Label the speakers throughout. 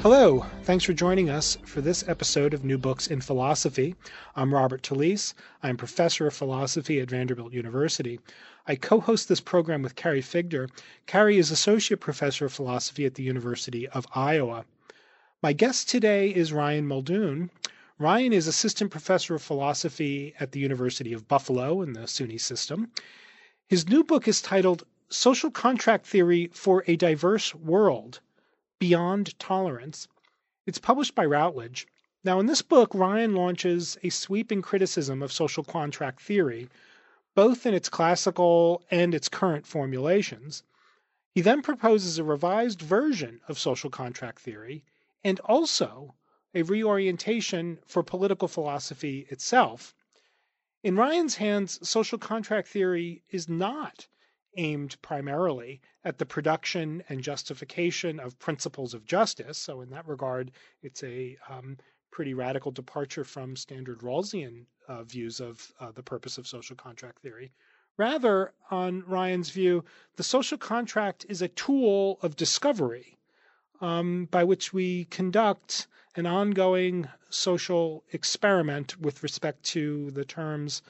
Speaker 1: Hello, thanks for joining us for this episode of New Books in Philosophy. I'm Robert Talisse. I'm professor of philosophy at Vanderbilt University. I co-host this program with Carrie Figdor. Carrie is associate professor of philosophy at the University of Iowa. My guest today is Ryan Muldoon. Ryan is assistant professor of philosophy at the University of Buffalo in the SUNY system. His new book is titled Social Contract Theory for a Diverse World: Beyond Tolerance. It's published by Routledge. Now, in this book, Ryan launches a sweeping criticism of social contract theory, both in its classical and its current formulations. He then proposes a revised version of social contract theory and also a reorientation for political philosophy itself. In Ryan's hands, social contract theory is not aimed primarily at the production and justification of principles of justice. So in that regard, it's a pretty radical departure from standard Rawlsian views of the purpose of social contract theory. Rather, on Ryan's view, the social contract is a tool of discovery by which we conduct an ongoing social experiment with respect to the terms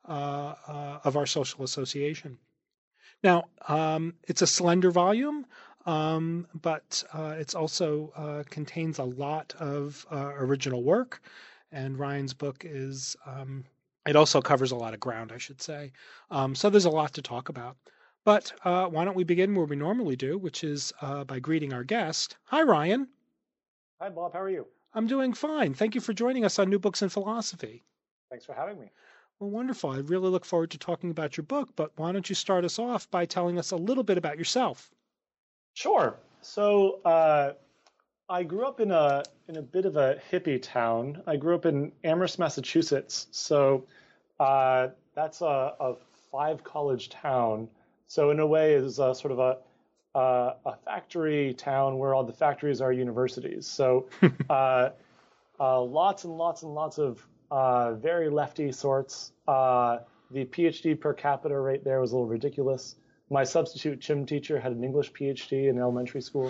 Speaker 1: of our social association. Now, it's a slender volume, but it also contains a lot of original work. And Ryan's book is, it also covers a lot of ground, I should say. So there's a lot to talk about. But why don't we begin where we normally do, which is by greeting our guest. Hi, Ryan.
Speaker 2: Hi, Bob. How are you?
Speaker 1: I'm doing fine. Thank you for joining us on New Books in Philosophy.
Speaker 2: Thanks for having me.
Speaker 1: Well, wonderful. I really look forward to talking about your book, but why don't you start us off by telling us a little bit about yourself?
Speaker 2: Sure. So I grew up in a bit of a hippie town. I grew up in Amherst, Massachusetts. So that's a 5-college town. So in a way, it's a sort of a factory town where all the factories are universities. So lots and lots and lots of very lefty sorts. The PhD per capita rate there was a little ridiculous. My substitute gym teacher had an English PhD in elementary school.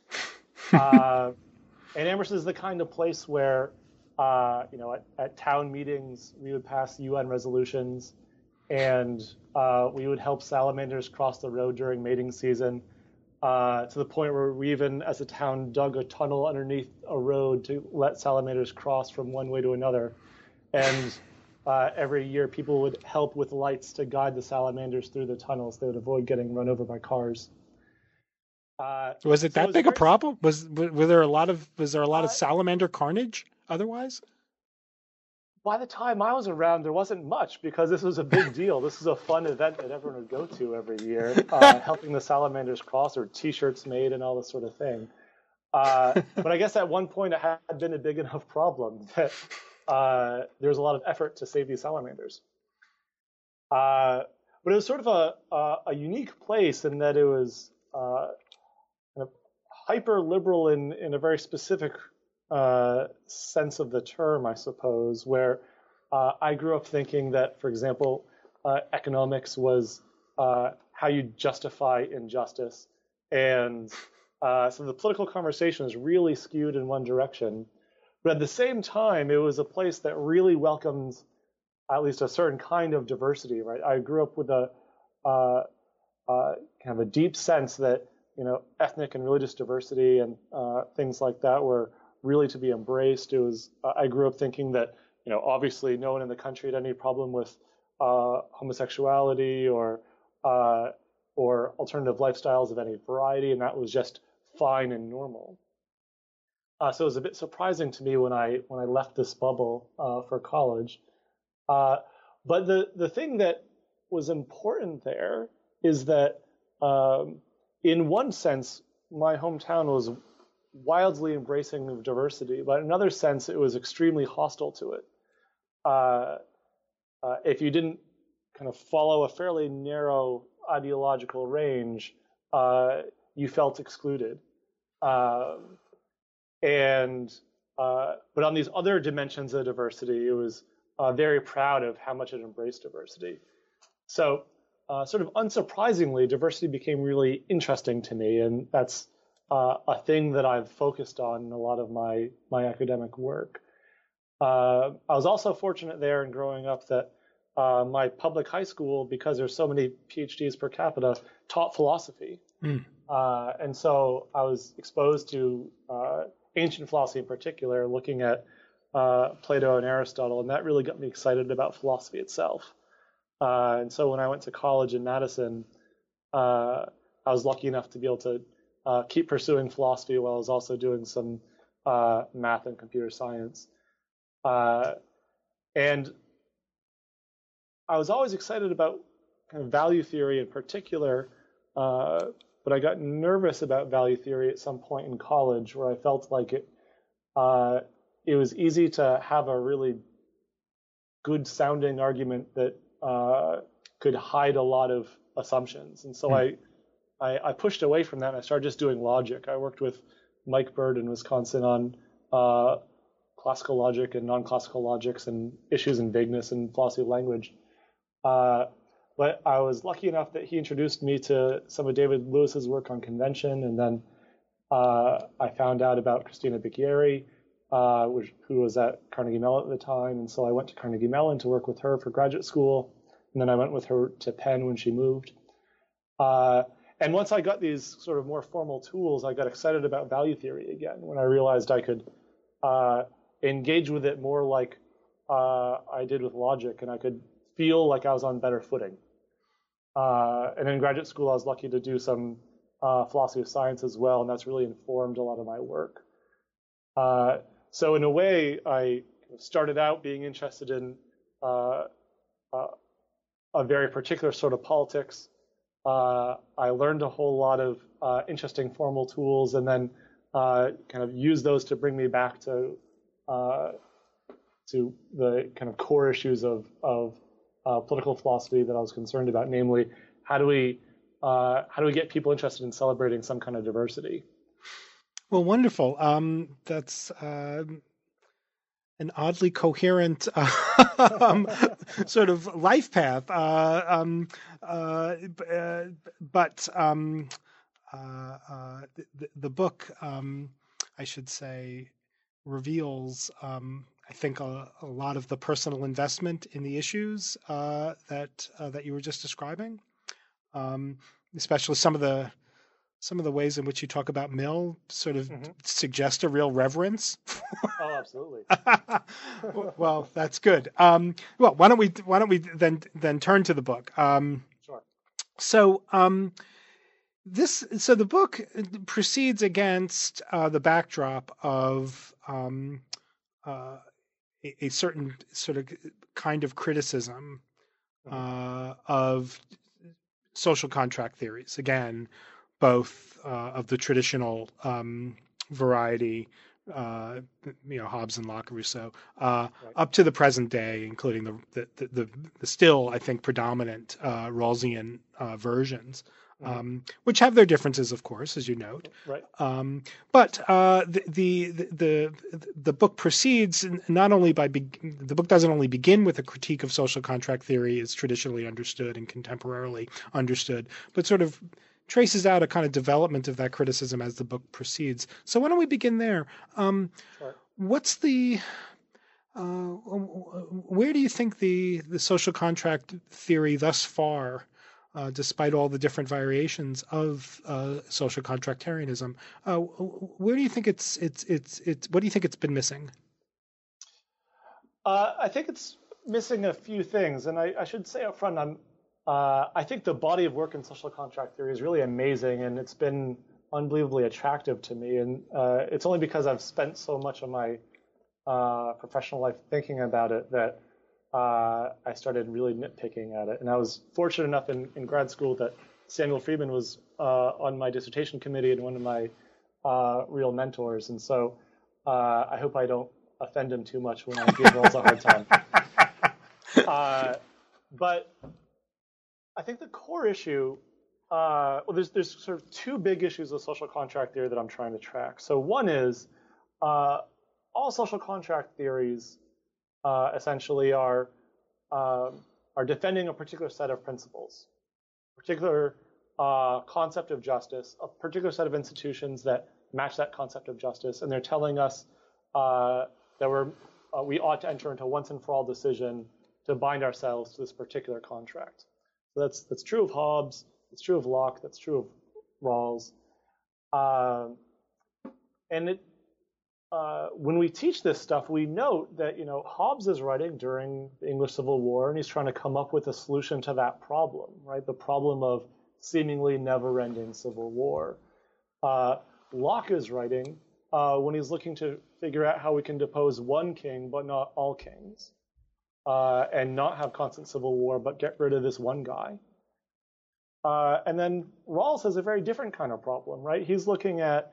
Speaker 2: And Amherst is the kind of place where, at town meetings, we would pass UN resolutions, and we would help salamanders cross the road during mating season, to the point where we even, as a town, dug a tunnel underneath a road to let salamanders cross from one way to another. And every year, people would help with lights to guide the salamanders through the tunnels. They would avoid getting run over by cars.
Speaker 1: Was it that big a problem? Was there a lot of salamander carnage otherwise?
Speaker 2: By the time I was around, there wasn't much because this was a big deal. This is a fun event that everyone would go to every year, helping the salamanders cross, or T-shirts made and all this sort of thing. But I guess at one point it had been a big enough problem that there was a lot of effort to save these salamanders. But it was sort of a unique place in that it was kind of hyper liberal in a very specific sense of the term, I suppose, where I grew up thinking that, for example, economics was how you justify injustice. And so the political conversation is really skewed in one direction. But at the same time, it was a place that really welcomed at least a certain kind of diversity, right? I grew up with a kind of a deep sense that, ethnic and religious diversity and things like that were really to be embraced. It was, I grew up thinking that, obviously no one in the country had any problem with homosexuality or alternative lifestyles of any variety, and that was just fine and normal. So it was a bit surprising to me when I left this bubble for college. But the thing that was important there is that, in one sense, my hometown was wildly embracing of diversity, but in another sense, it was extremely hostile to it. If you didn't kind of follow a fairly narrow ideological range, you felt excluded. But on these other dimensions of diversity, it was very proud of how much it embraced diversity. So sort of unsurprisingly, diversity became really interesting to me, and that's a thing that I've focused on in a lot of my academic work. I was also fortunate there in growing up that my public high school, because there's so many PhDs per capita, taught philosophy.
Speaker 1: Mm.
Speaker 2: And so I was exposed to ancient philosophy in particular, looking at Plato and Aristotle, and that really got me excited about philosophy itself. And so when I went to college in Madison, I was lucky enough to be able to keep pursuing philosophy while I was also doing some math and computer science. And I was always excited about kind of value theory in particular, but I got nervous about value theory at some point in college where I felt like it was easy to have a really good sounding argument that could hide a lot of assumptions. And so I pushed away from that and I started just doing logic. I worked with Mike Bird in Wisconsin on classical logic and non-classical logics and issues in vagueness and philosophy of language. But I was lucky enough that he introduced me to some of David Lewis's work on convention, and then I found out about Christina Bicchieri, who was at Carnegie Mellon at the time, and so I went to Carnegie Mellon to work with her for graduate school, and then I went with her to Penn when she moved. And once I got these sort of more formal tools, I got excited about value theory again when I realized I could engage with it more like I did with logic, and I could feel like I was on better footing. And in graduate school, I was lucky to do some philosophy of science as well, and that's really informed a lot of my work. So in a way, I started out being interested in a very particular sort of politics. I learned a whole lot of interesting formal tools, and then kind of used those to bring me back to the kind of core issues of political philosophy that I was concerned about, namely, how do we get people interested in celebrating some kind of diversity?
Speaker 1: Well, wonderful. That's an oddly coherent sort of life path. But the book, I should say, reveals, I think, a lot of the personal investment in the issues that you were just describing, especially some of the ways in which you talk about Mill sort of suggest a real reverence.
Speaker 2: Oh, absolutely.
Speaker 1: Well, that's good. Well, why don't we then turn to the book?
Speaker 2: Sure.
Speaker 1: So the book proceeds against the backdrop of a certain sort of kind of criticism of social contract theories. Again, both of the traditional variety, Hobbes and Locke, Rousseau, right, up to the present day, including the still, I think, predominant Rawlsian versions, which have their differences, of course, as you note.
Speaker 2: Right.
Speaker 1: But the book proceeds not only the book doesn't only begin with a critique of social contract theory as traditionally understood and contemporarily understood, but sort of traces out a kind of development of that criticism as the book proceeds. So why don't we begin there?
Speaker 2: Sure.
Speaker 1: What's where do you think the social contract theory thus far, despite all the different variations of social contractarianism, where do you think it's what do you think it's been missing?
Speaker 2: I think it's missing a few things, and I should say up front, I think the body of work in social contract theory is really amazing, and it's been unbelievably attractive to me. And it's only because I've spent so much of my professional life thinking about it that I started really nitpicking at it. And I was fortunate enough in grad school that Samuel Friedman was on my dissertation committee and one of my real mentors. And so I hope I don't offend him too much when I give Rawls a hard time. But I think the core issue, there's sort of two big issues of social contract theory that I'm trying to track. So one is all social contract theories essentially are defending a particular set of principles, particular concept of justice, a particular set of institutions that match that concept of justice, and they're telling us that we ought to enter into a once and for all decision to bind ourselves to this particular contract. So that's true of Hobbes, it's true of Locke, that's true of Rawls. When we teach this stuff, we note that Hobbes is writing during the English Civil War, and he's trying to come up with a solution to that problem, right? The problem of seemingly never-ending civil war. Locke is writing when he's looking to figure out how we can depose one king but not all kings, and not have constant civil war but get rid of this one guy. And then Rawls has a very different kind of problem, right? He's looking at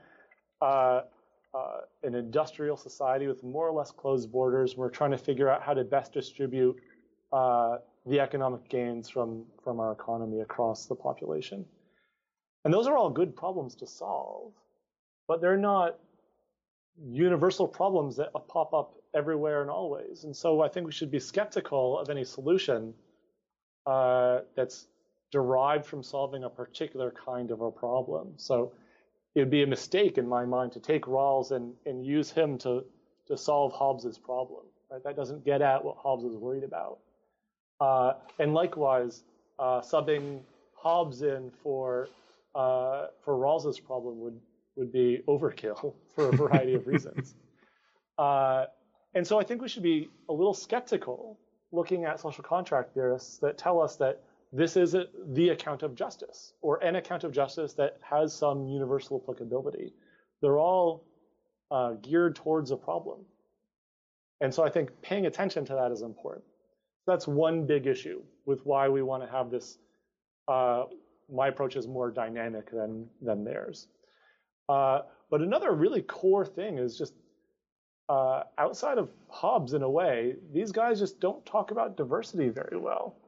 Speaker 2: an industrial society with more or less closed borders. We're trying to figure out how to best distribute the economic gains from our economy across the population. And those are all good problems to solve, but they're not universal problems that pop up everywhere and always. And so I think we should be skeptical of any solution that's derived from solving a particular kind of a problem. So it'd be a mistake in my mind to take Rawls and use him to solve Hobbes's problem. Right? That doesn't get at what Hobbes is worried about. And likewise, subbing Hobbes in for Rawls's problem would be overkill for a variety of reasons. And so I think we should be a little skeptical looking at social contract theorists that tell us that this is the account of justice, or an account of justice that has some universal applicability. They're all geared towards a problem. And so I think paying attention to that is important. That's one big issue with why we want to have this. My approach is more dynamic than theirs. But another really core thing is just outside of Hobbes, in a way, these guys just don't talk about diversity very well.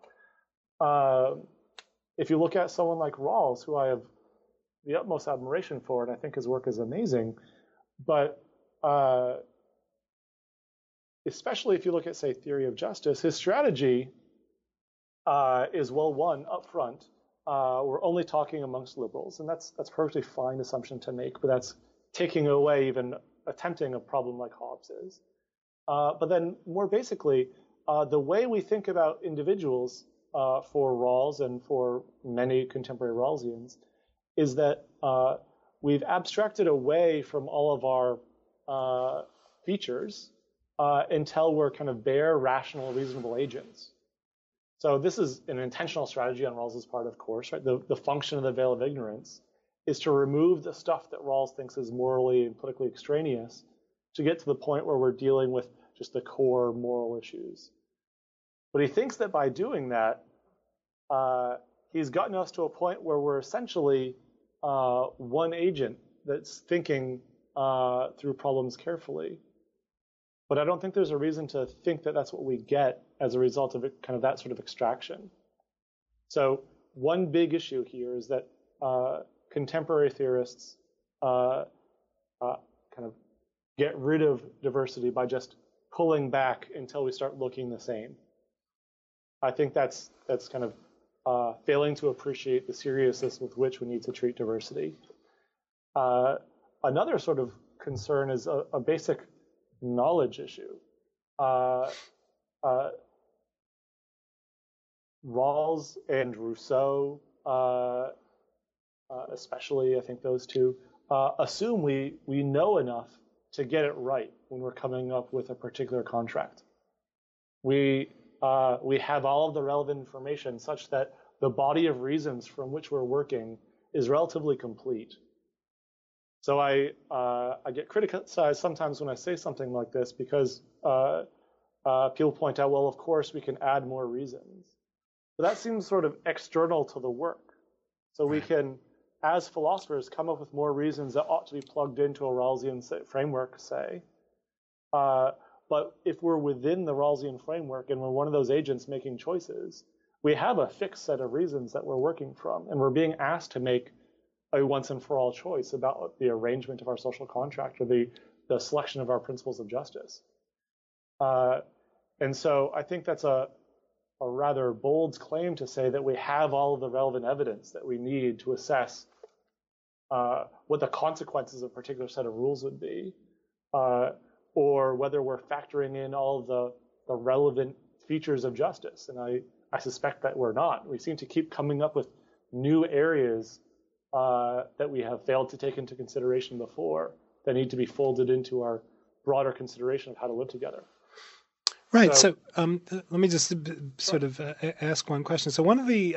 Speaker 2: If you look at someone like Rawls, who I have the utmost admiration for, and I think his work is amazing, but especially if you look at, say, theory of justice, his strategy is, well, one, up front, we're only talking amongst liberals, and that's a perfectly fine assumption to make, but that's taking away even attempting a problem like Hobbes is. But then more basically, the way we think about individuals for Rawls and for many contemporary Rawlsians is that we've abstracted away from all of our features until we're kind of bare, rational, reasonable agents. So this is an intentional strategy on Rawls's part, of course, right? The function of the veil of ignorance is to remove the stuff that Rawls thinks is morally and politically extraneous to get to the point where we're dealing with just the core moral issues. But he thinks that by doing that, he's gotten us to a point where we're essentially one agent that's thinking through problems carefully. But I don't think there's a reason to think that that's what we get as a result of kind of that sort of extraction. So one big issue here is that contemporary theorists kind of get rid of diversity by just pulling back until we start looking the same. I think that's kind of failing to appreciate the seriousness with which we need to treat diversity. Another sort of concern is a basic knowledge issue. Rawls and Rousseau, especially, I think those two, assume we know enough to get it right when we're coming up with a particular contract. We have all of the relevant information such that the body of reasons from which we're working is relatively complete. So I get criticized sometimes when I say something like this because people point out, well, of course we can add more reasons. But that seems sort of external to the work. So we can, as philosophers, come up with more reasons that ought to be plugged into a Rawlsian framework, say. But if we're within the Rawlsian framework and we're one of those agents making choices, we have a fixed set of reasons that we're working from, and we're being asked to make a once and for all choice about the arrangement of our social contract or the selection of our principles of justice. And so I think that's a a rather bold claim to say that we have all of the relevant evidence that we need to assess what the consequences of a particular set of rules would be, or whether we're factoring in all of the relevant features of justice. And I suspect that we're not. We seem to keep coming up with new areas that we have failed to take into consideration before that need to be folded into our broader consideration of how to live together.
Speaker 1: Right. So let me just sort of ask one question. So one of the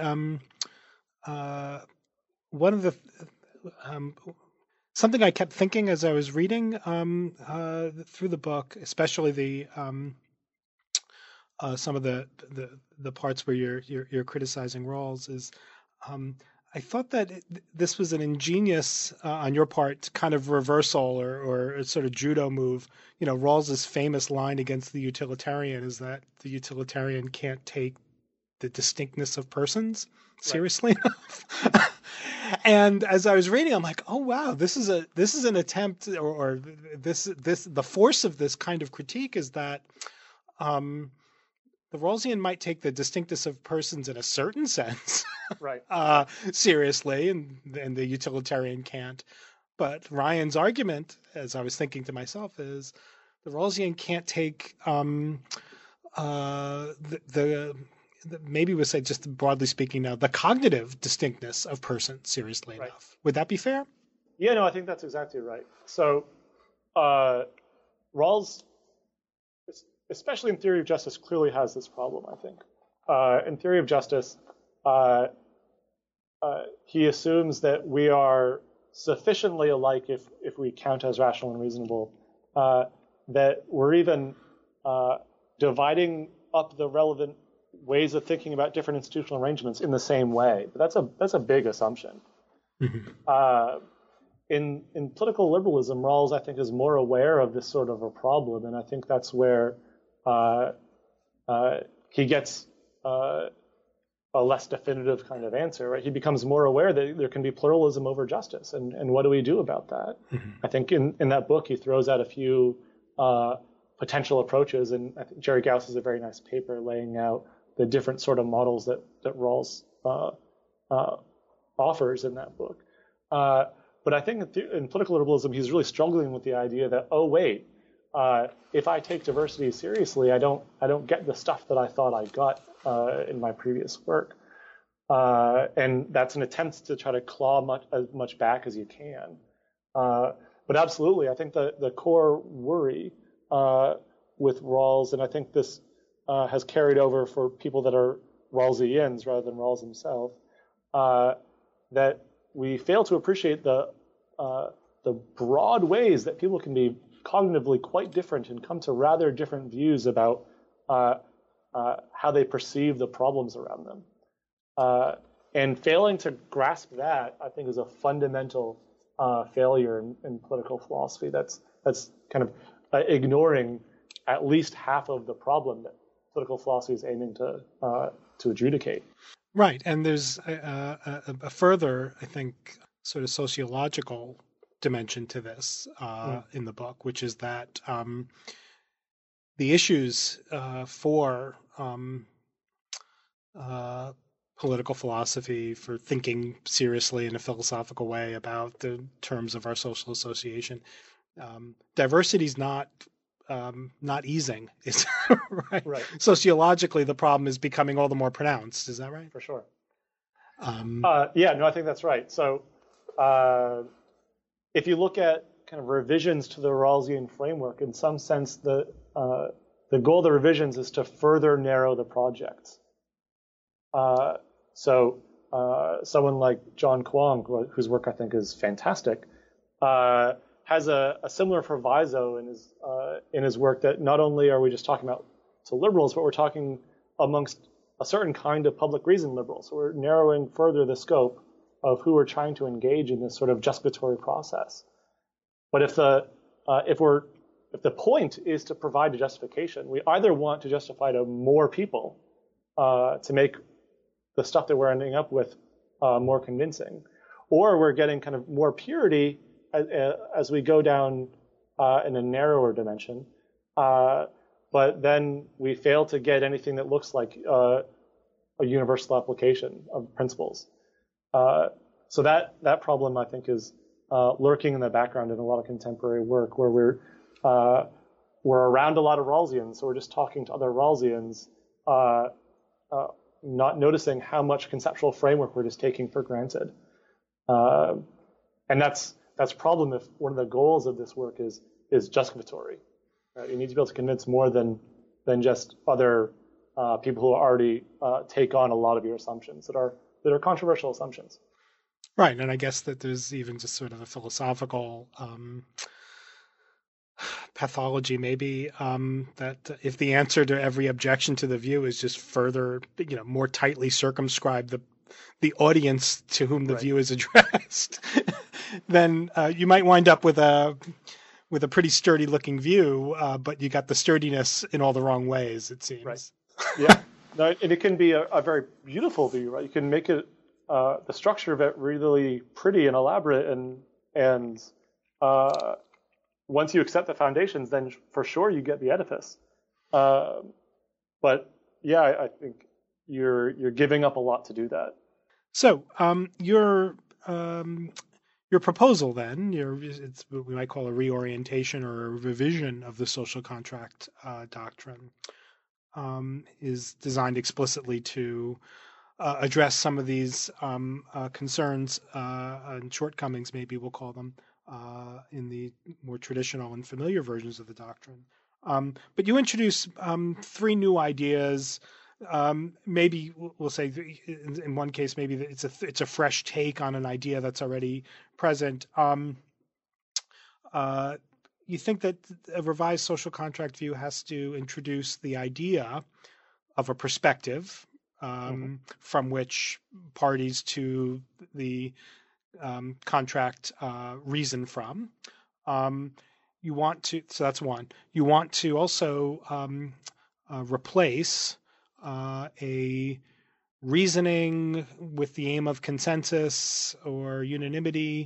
Speaker 1: something I kept thinking as I was reading through the book, especially the some of the parts where you're criticizing Rawls, is I thought that this was an ingenious, on your part, kind of reversal or a sort of judo move. You know, Rawls's famous line against the utilitarian is that the utilitarian can't take the distinctness of persons seriously enough. And as I was reading, I'm like, oh wow, this is an attempt, or the force of this kind of critique is that the Rawlsian might take the distinctness of persons in a certain sense,
Speaker 2: right,
Speaker 1: seriously, and the utilitarian can't. But Ryan's argument, as I was thinking to myself, is the Rawlsian can't take maybe we'll say, just broadly speaking now, the cognitive distinctness of persons seriously enough. Would that be fair?
Speaker 2: Yeah, no, I think that's exactly right. So Rawls, especially in Theory of Justice, clearly has this problem, I think. In Theory of Justice, he assumes that we are sufficiently alike if we count as rational and reasonable, that we're even dividing up the relevant ways of thinking about different institutional arrangements in the same way. But that's a big assumption. Mm-hmm. In political liberalism, Rawls, I think, is more aware of this sort of a problem, and I think that's where he gets a less definitive kind of answer. Right? He becomes more aware that there can be pluralism over justice, and what do we do about that? Mm-hmm. I think in that book he throws out a few potential approaches, and I think Jerry Gauss has a very nice paper laying out the different sort of models that Rawls offers in that book. But I think in political liberalism, he's really struggling with the idea that, oh wait, if I take diversity seriously, I don't get the stuff that I thought I got in my previous work, and that's an attempt to try to claw as much back as you can. But absolutely, I think the core worry with Rawls, and I think this has carried over for people that are Rawlsians rather than Rawls himself, that we fail to appreciate the broad ways that people can be cognitively quite different and come to rather different views about how they perceive the problems around them. And failing to grasp that, I think, is a fundamental failure in political philosophy. That's kind of ignoring at least half of the problem that political philosophy is aiming to adjudicate.
Speaker 1: Right, and there's a further, I think, sort of sociological dimension to this in the book, which is that the issues for political philosophy, for thinking seriously in a philosophical way about the terms of our social association, diversity is not easing. It's right. Sociologically, the problem is becoming all the more pronounced. Is that right?
Speaker 2: For sure. Yeah, no, I think that's right. So if you look at kind of revisions to the Rawlsian framework, in some sense, the goal of the revisions is to further narrow the projects. So someone like John Kwong, whose work I think is fantastic, has a similar proviso in his work that not only are we just talking about to liberals, but we're talking amongst a certain kind of public reason liberals. So we're narrowing further the scope of who we're trying to engage in this sort of justificatory process. But if the point is to provide a justification, we either want to justify to more people to make the stuff that we're ending up with more convincing, or we're getting kind of more purity as we go down in a narrower dimension but then we fail to get anything that looks like a universal application of principles. So that problem, I think, is lurking in the background in a lot of contemporary work, where we're around a lot of Rawlsians, so we're just talking to other Rawlsians, not noticing how much conceptual framework we're just taking for granted. And that's a problem if one of the goals of this work is justificatory. Right? You need to be able to convince more than just other people who already take on a lot of your assumptions that are controversial assumptions.
Speaker 1: Right, and I guess that there's even just sort of a philosophical pathology, maybe, that if the answer to every objection to the view is just further, more tightly circumscribe the audience to whom the view is addressed, then you might wind up with a pretty sturdy looking view, but you got the sturdiness in all the wrong ways, it seems.
Speaker 2: Right. Yeah. No, and it can be a very beautiful view, right? You can make it the structure of it really pretty and elaborate, and once you accept the foundations, then for sure you get the edifice. But yeah, I think you're giving up a lot to do that.
Speaker 1: So your proposal then, it's what we might call a reorientation or a revision of the social contract doctrine, is designed explicitly to address some of these concerns and shortcomings, maybe we'll call them, in the more traditional and familiar versions of the doctrine. But you introduce 3 new ideas. Maybe we'll say in one case, maybe it's a fresh take on an idea that's already present. You think that a revised social contract view has to introduce the idea of a perspective from which parties to the contract reason from. You want to, so that's one. You want to also replace a reasoning with the aim of consensus or unanimity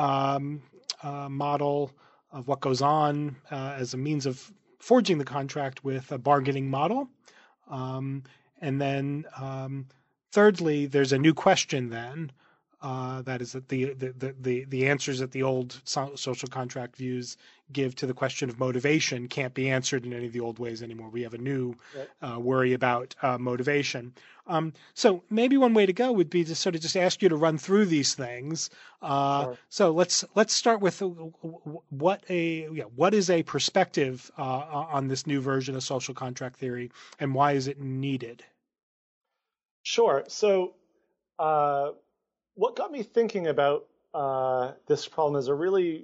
Speaker 1: model of what goes on as a means of forging the contract with a bargaining model. And then thirdly, there's a new question then, that is that the answers that the old social contract views give to the question of motivation can't be answered in any of the old ways anymore. We have a new worry about motivation. So maybe one way to go would be to sort of just ask you to run through these things.
Speaker 2: Sure.
Speaker 1: So let's start with what is a perspective on this new version of social contract theory, and why is it needed?
Speaker 2: Sure. So what got me thinking about this problem is a really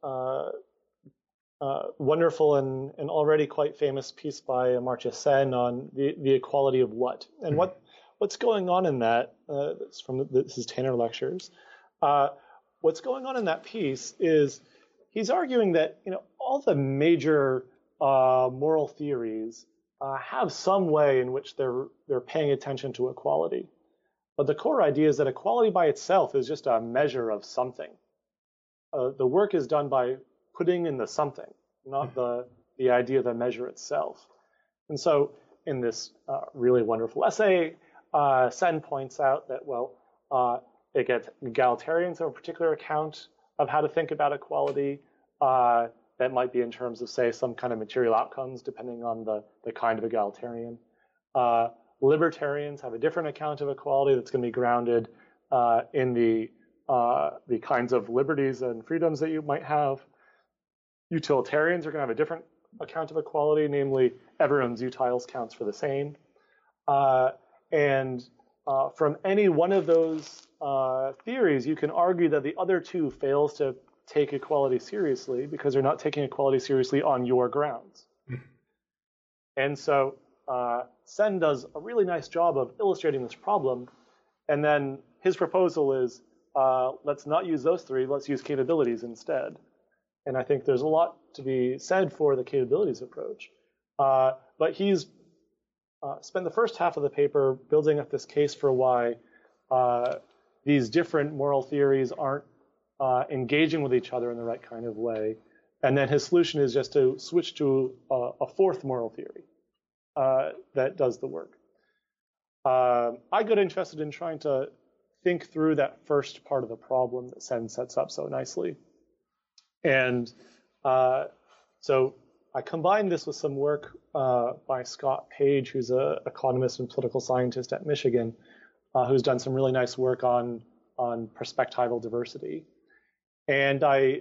Speaker 2: wonderful and already quite famous piece by Amartya Sen on the equality of what. And what's going on in that, this is Tanner Lectures, what's going on in that piece is he's arguing that all the major moral theories have some way in which they're paying attention to equality. But the core idea is that equality by itself is just a measure of something. The work is done by putting in the something, not the idea of the measure itself. And so in this really wonderful essay, Sen points out that, egalitarians have a particular account of how to think about equality that might be in terms of, say, some kind of material outcomes, depending on the kind of egalitarian. Libertarians have a different account of equality that's going to be grounded in the kinds of liberties and freedoms that you might have. Utilitarians are going to have a different account of equality, namely everyone's utiles counts for the same. And from any one of those theories, you can argue that the other two fails to take equality seriously because they're not taking equality seriously on your grounds. And so Sen does a really nice job of illustrating this problem. And then his proposal is, let's not use those three, let's use capabilities instead. And I think there's a lot to be said for the capabilities approach. But he's spent the first half of the paper building up this case for why these different moral theories aren't engaging with each other in the right kind of way. And then his solution is just to switch to a fourth moral theory that does the work. I got interested in trying to think through that first part of the problem that Sen sets up so nicely. And so I combined this with some work by Scott Page, who's an economist and political scientist at Michigan, who's done some really nice work on perspectival diversity. And I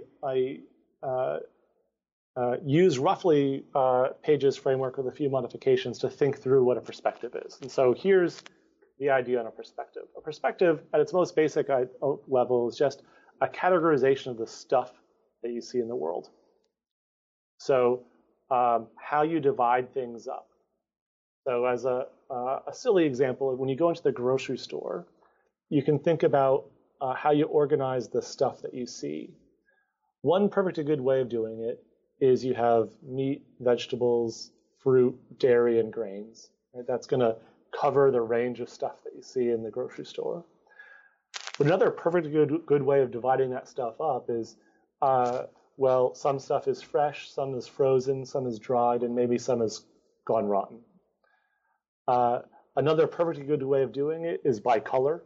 Speaker 2: use roughly Page's framework with a few modifications to think through what a perspective is. And so here's the idea on a perspective. A perspective, at its most basic level, is just a categorization of the stuff that you see in the world. So how you divide things up. So as a silly example, when you go into the grocery store, you can think about how you organize the stuff that you see. One perfectly good way of doing it is you have meat, vegetables, fruit, dairy, and grains. Right? That's going to cover the range of stuff that you see in the grocery store. But another perfectly good way of dividing that stuff up is, well, some stuff is fresh, some is frozen, some is dried, and maybe some has gone rotten. Another perfectly good way of doing it is by color.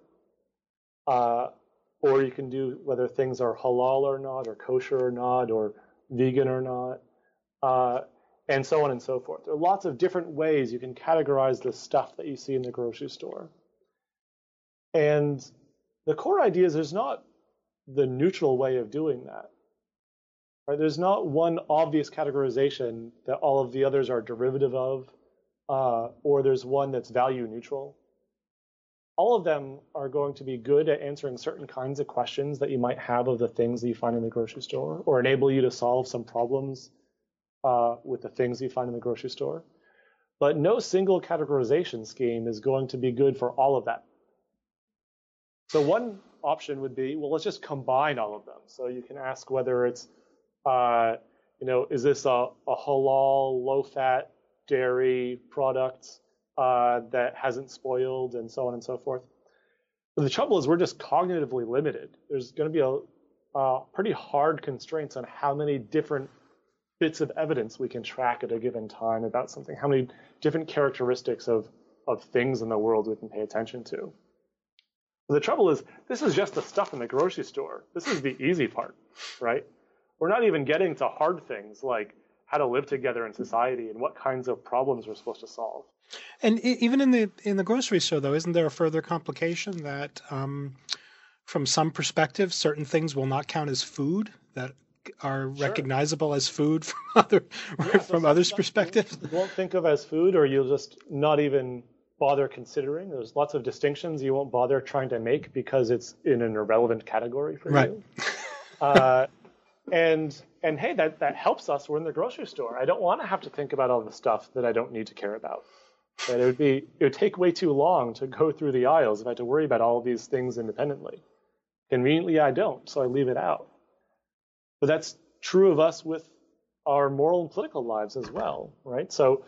Speaker 2: Or you can do whether things are halal or not, or kosher or not, or vegan or not, and so on and so forth. There are lots of different ways you can categorize the stuff that you see in the grocery store. And the core idea is there's not the neutral way of doing that. Right? There's not one obvious categorization that all of the others are derivative of, or there's one that's value neutral. All of them are going to be good at answering certain kinds of questions that you might have of the things that you find in the grocery store, or enable you to solve some problems with the things you find in the grocery store. But no single categorization scheme is going to be good for all of that. So one option would be, well, let's just combine all of them. So you can ask whether it's, is this a halal, low-fat dairy product that hasn't spoiled, and so on and so forth. But the trouble is we're just cognitively limited. There's going to be a pretty hard constraints on how many different bits of evidence we can track at a given time about something, how many different characteristics of things in the world we can pay attention to. But the trouble is this is just the stuff in the grocery store. This is the easy part, right? We're not even getting to hard things like how to live together in society and what kinds of problems we're supposed to solve.
Speaker 1: And even in the grocery store, though, isn't there a further complication that from some perspectives, certain things will not count as food that are recognizable as food from others' perspectives?
Speaker 2: You won't think of as food, or you'll just not even bother considering. There's lots of distinctions you won't bother trying to make because it's in an irrelevant category for you. And hey, that helps us. We're in the grocery store. I don't want to have to think about all the stuff that I don't need to care about. And it would take way too long to go through the aisles if I had to worry about all of these things independently. Conveniently, I don't, so I leave it out. But that's true of us with our moral and political lives as well, right? So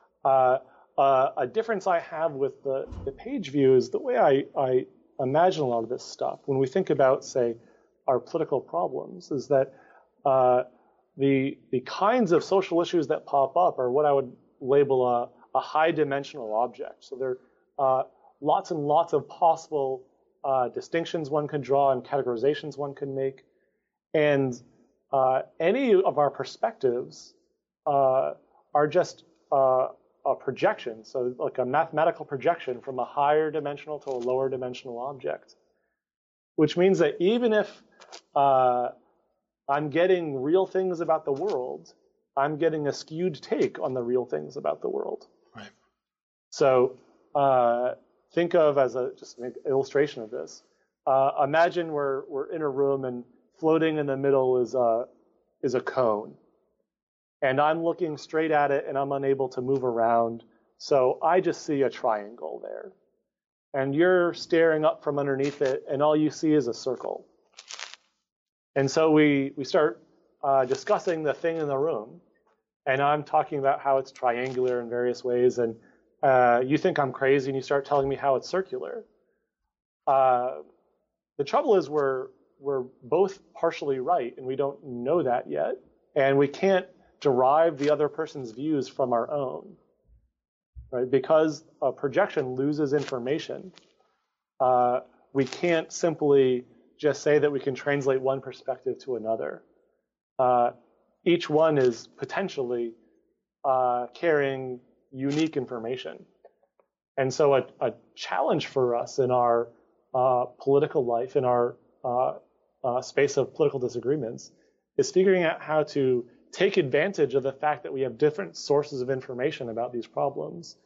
Speaker 2: a difference I have with the Page view is the way I imagine a lot of this stuff. When we think about, say, our political problems, is that the kinds of social issues that pop up are what I would label a high-dimensional object. So there are lots and lots of possible distinctions one can draw and categorizations one can make. And any of our perspectives are just a projection, so like a mathematical projection from a higher dimensional to a lower dimensional object, which means that even if I'm getting real things about the world, I'm getting a skewed take on the real things about the world.
Speaker 1: Right.
Speaker 2: So think of as just an illustration of this. Imagine we're in a room and floating in the middle is a cone. And I'm looking straight at it and I'm unable to move around. So I just see a triangle there. And you're staring up from underneath it and all you see is a circle. And so we start discussing the thing in the room. And I'm talking about how it's triangular in various ways. And you think I'm crazy and you start telling me how it's circular. The trouble is we're both partially right and we don't know that yet. And we can't derive the other person's views from our own, right? Because a projection loses information. We can't simply just say that we can translate one perspective to another. Each one is potentially carrying unique information. And so a challenge for us in our political life, in our space of political disagreements, is figuring out how to take advantage of the fact that we have different sources of information about these problems,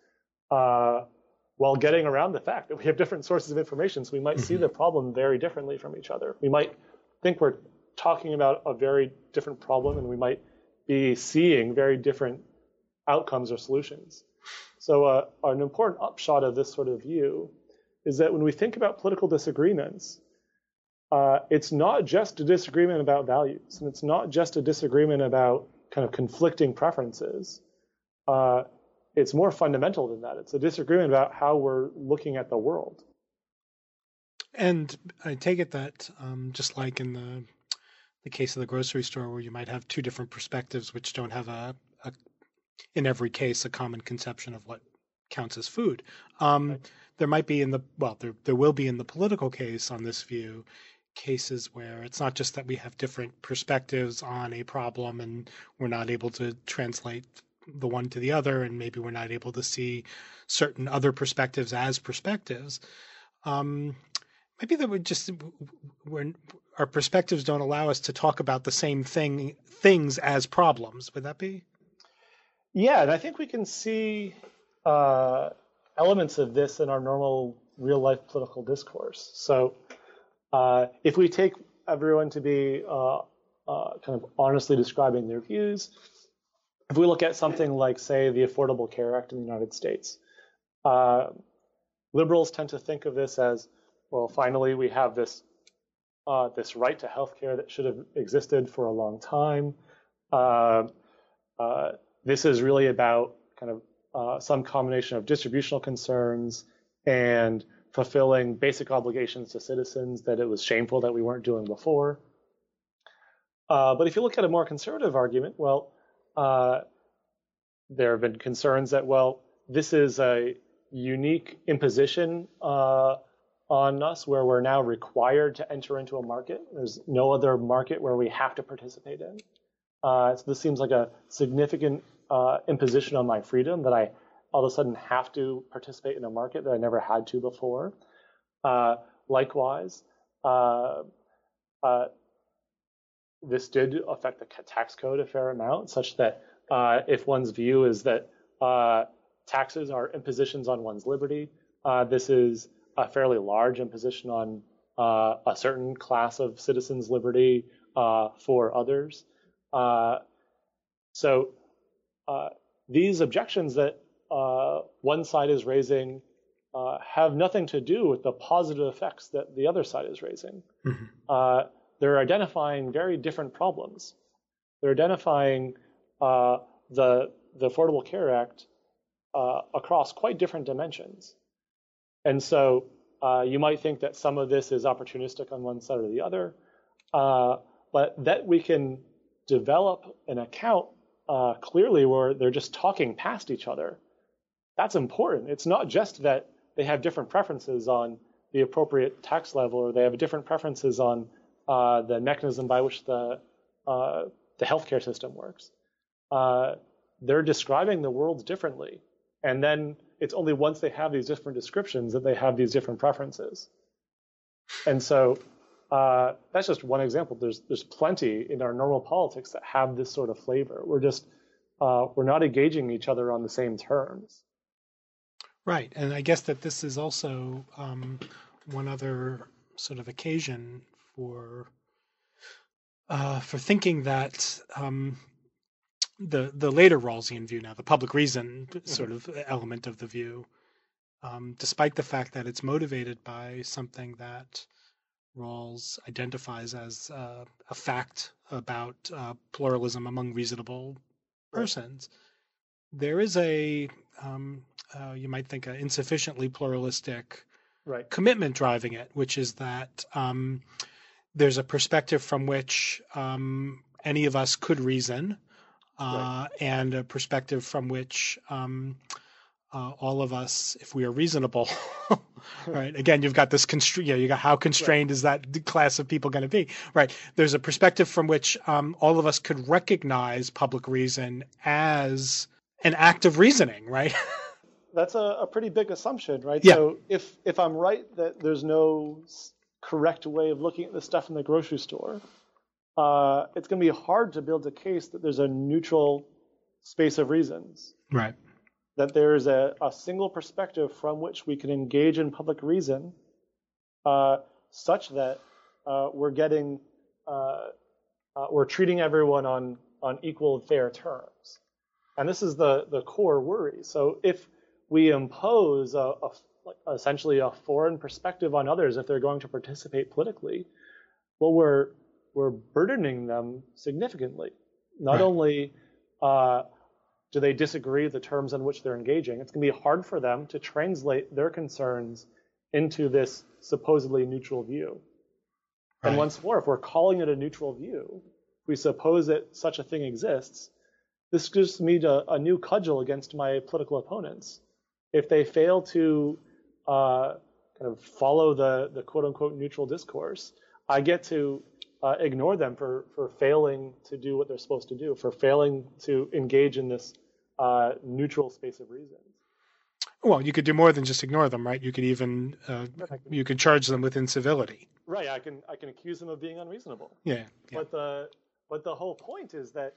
Speaker 2: while getting around the fact that we have different sources of information. So we might see the problem very differently from each other. We might think we're talking about a very different problem, and we might be seeing very different outcomes or solutions. So an important upshot of this sort of view is that when we think about political disagreements, it's not just a disagreement about values, and it's not just a disagreement about kind of conflicting preferences. It's more fundamental than that. It's a disagreement about how we're looking at the world.
Speaker 1: And I take it that just like in the case of the grocery store, where you might have two different perspectives which don't have in every case, a common conception of what counts as food.
Speaker 2: Right.
Speaker 1: There might be there will be in the political case on this view, cases where it's not just that we have different perspectives on a problem and we're not able to translate the one to the other, and maybe we're not able to see certain other perspectives as perspectives. Maybe that our perspectives don't allow us to talk about the same things as problems. Would that be?
Speaker 2: Yeah, and I think we can see elements of this in our normal real-life political discourse. So if we take everyone to be kind of honestly describing their views, if we look at something like, say, the Affordable Care Act in the United States, liberals tend to think of this as, well, finally we have this right to health care that should have existed for a long time. This is really about kind of some combination of distributional concerns and fulfilling basic obligations to citizens that it was shameful that we weren't doing before. But if you look at a more conservative argument, well, there have been concerns that, well, this is a unique imposition on us where we're now required to enter into a market. There's no other market where we have to participate in. So this seems like a significant imposition on my freedom, that I all of a sudden have to participate in a market that I never had to before. Likewise, this did affect the tax code a fair amount, such that if one's view is that taxes are impositions on one's liberty, this is a fairly large imposition on a certain class of citizens' liberty for others. So these objections that one side is raising have nothing to do with the positive effects that the other side is raising. Mm-hmm. They're identifying very different problems. They're identifying the Affordable Care Act across quite different dimensions. And so you might think that some of this is opportunistic on one side or the other, but that we can develop an account clearly where they're just talking past each other, that's important. It's not just that they have different preferences on the appropriate tax level, or they have different preferences on the mechanism by which the healthcare system works. They're describing the world differently. And then it's only once they have these different descriptions that they have these different preferences. And so that's just one example. There's plenty in our normal politics that have this sort of flavor. We're not engaging each other on the same terms.
Speaker 1: Right, and I guess that this is also one other sort of occasion for thinking that the later Rawlsian view, now the public reason sort of element of the view, despite the fact that it's motivated by something that Rawls identifies as a fact about pluralism among reasonable persons, there is a you might think an insufficiently pluralistic commitment driving it, which is that there's a perspective from which any of us could reason,
Speaker 2: Right.
Speaker 1: and a perspective from which all of us, if we are reasonable, right? Again, you've got this you got how
Speaker 2: Right.
Speaker 1: constrained is that class of people going to be, right? There's a perspective from which all of us could recognize public reason as an act of reasoning, right?
Speaker 2: That's a pretty big assumption, right?
Speaker 1: Yeah,
Speaker 2: So if I'm right that there's no correct way of looking at the stuff in the grocery store, it's going to be hard to build a case that there's a neutral space of reasons,
Speaker 1: right,
Speaker 2: that there's a single perspective from which we can engage in public reason, uh, such that we're getting we're treating everyone on equal and fair terms. And this is the core worry. So if we impose essentially a foreign perspective on others if they're going to participate politically, well, we're burdening them significantly. Not
Speaker 1: right,
Speaker 2: only do they disagree with the terms on which they're engaging, it's going to be hard for them to translate their concerns into this supposedly neutral view. And
Speaker 1: right.
Speaker 2: once more, if we're calling it a neutral view, if we suppose that such a thing exists, this gives me a new cudgel against my political opponents. If they fail to kind of follow the quote unquote neutral discourse, I get to ignore them for failing to do what they're supposed to do, for failing to engage in this neutral space of reason.
Speaker 1: Well, you could do more than just ignore them, right? You could even you could charge them with incivility.
Speaker 2: Right, I can accuse them of being unreasonable.
Speaker 1: Yeah, yeah,
Speaker 2: But the whole point is that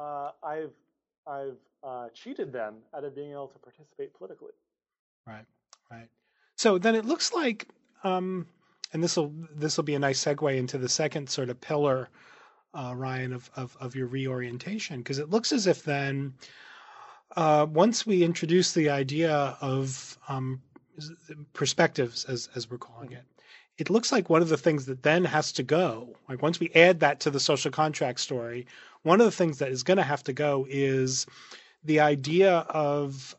Speaker 2: I've cheated them out of being able to participate politically.
Speaker 1: right, right. So then it looks like, and this will be a nice segue into the second sort of pillar, Ryan, of your reorientation, because it looks as if then once we introduce the idea of perspectives, as we're calling it, it looks like one of the things that then has to go, like once we add that to the social contract story, one of the things that is going to have to go is the idea of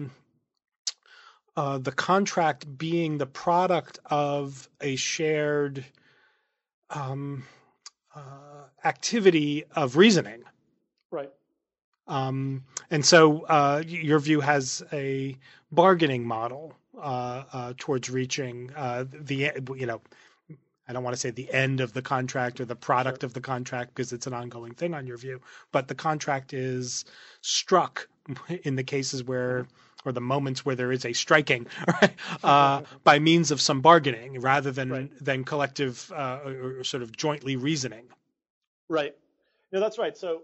Speaker 1: the contract being the product of a shared um, activity of reasoning.
Speaker 2: Right.
Speaker 1: And so your view has a bargaining model towards reaching the, I don't want to say the end of the contract or the product
Speaker 2: Sure.
Speaker 1: of the contract because it's an ongoing thing on your view, but the contract is struck in the cases where, or the moments where there is a striking, right, by means of some bargaining rather
Speaker 2: Right.
Speaker 1: than collective or sort of jointly reasoning.
Speaker 2: Right. No, that's right. So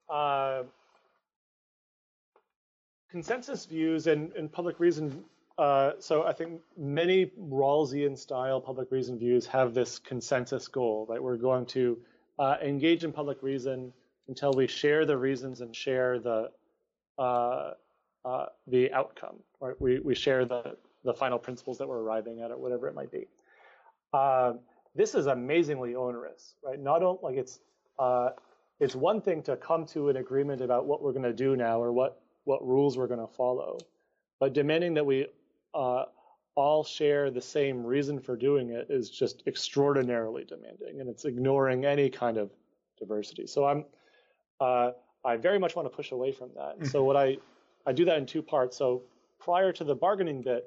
Speaker 2: consensus views and public reason. So I think many Rawlsian style public reason views have this consensus goal, right? We're going to engage in public reason until we share the reasons and share the outcome, right? We share the final principles that we're arriving at, or whatever it might be. This is amazingly onerous, right? Not only like it's one thing to come to an agreement about what we're going to do now or what rules we're going to follow, but demanding that we all share the same reason for doing it is just extraordinarily demanding, and it's ignoring any kind of diversity. So I very much want to push away from that. And so what I do that in two parts. So prior to the bargaining bit,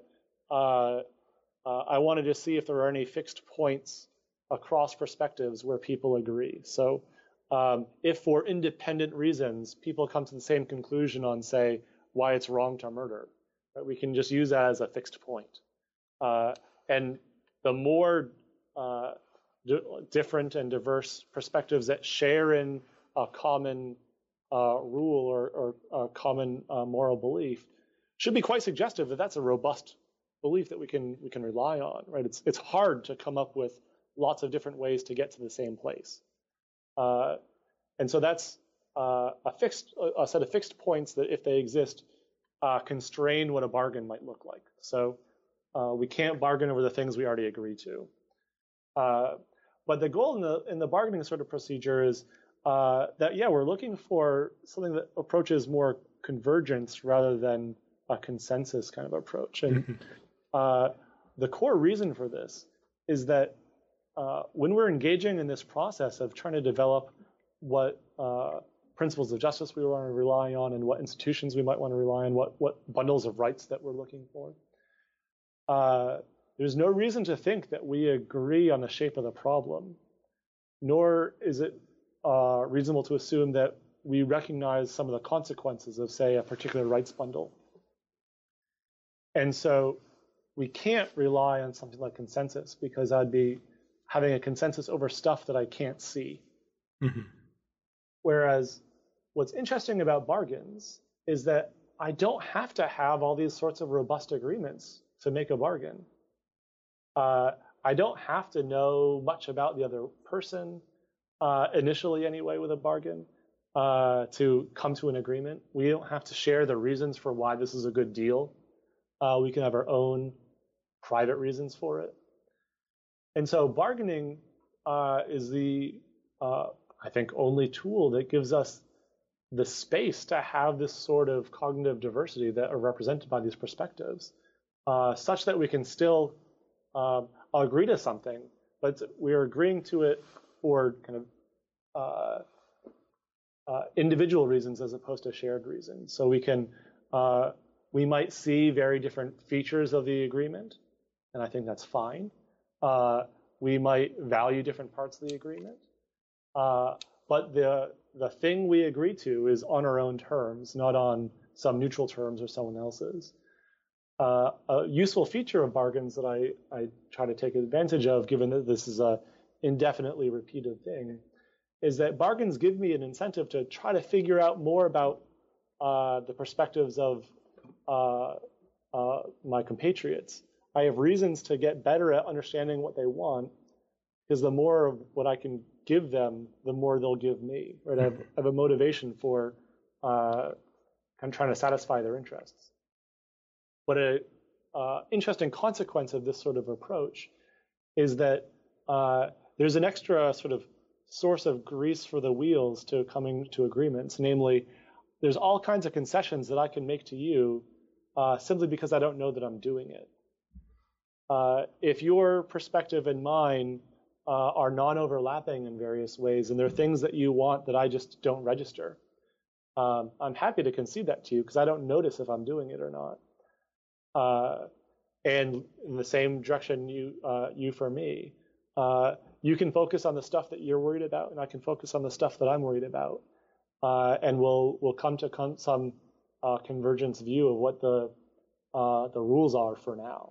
Speaker 2: I wanted to see if there are any fixed points across perspectives where people agree. So if for independent reasons people come to the same conclusion on, say, why it's wrong to murder, right, we can just use that as a fixed point. And the more different and diverse perspectives that share in a common rule or a common moral belief should be quite suggestive that that's a robust belief that we can rely on, right? It's hard to come up with lots of different ways to get to the same place. And so that's a set of fixed points that, if they exist, constrain what a bargain might look like. So we can't bargain over the things we already agree to. But the goal in the bargaining sort of procedure is that, yeah, we're looking for something that approaches more convergence rather than a consensus kind of approach. And the core reason for this is that when we're engaging in this process of trying to develop what principles of justice we want to rely on, and what institutions we might want to rely on, what bundles of rights that we're looking for. There's no reason to think that we agree on the shape of the problem, nor is it reasonable to assume that we recognize some of the consequences of, say, a particular rights bundle. And so we can't rely on something like consensus, because I'd be having a consensus over stuff that I can't see. Mm-hmm. Whereas what's interesting about bargains is that I don't have to have all these sorts of robust agreements to make a bargain. I don't have to know much about the other person, initially anyway, with a bargain, to come to an agreement. We don't have to share the reasons for why this is a good deal. We can have our own private reasons for it. And so bargaining is the, I think, only tool that gives us the space to have this sort of cognitive diversity that are represented by these perspectives, such that we can still agree to something, but we are agreeing to it for kind of individual reasons as opposed to shared reasons. So we might see very different features of the agreement, and I think that's fine. We might value different parts of the agreement, but the thing we agree to is on our own terms, not on some neutral terms or someone else's. A useful feature of bargains that I try to take advantage of, given that this is a indefinitely repeated thing, is that bargains give me an incentive to try to figure out more about the perspectives of my compatriots. I have reasons to get better at understanding what they want, because the more of what I can give them, the more they'll give me. Right? I have a motivation for kind of trying to satisfy their interests. But an interesting consequence of this sort of approach is that there's an extra sort of source of grease for the wheels to coming to agreements. Namely, there's all kinds of concessions that I can make to you simply because I don't know that I'm doing it. If your perspective and mine are non-overlapping in various ways, and there are things that you want that I just don't register, I'm happy to concede that to you because I don't notice if I'm doing it or not. And in the same direction, you for me, you can focus on the stuff that you're worried about, and I can focus on the stuff that I'm worried about, and we'll come to some convergence view of what the rules are for now.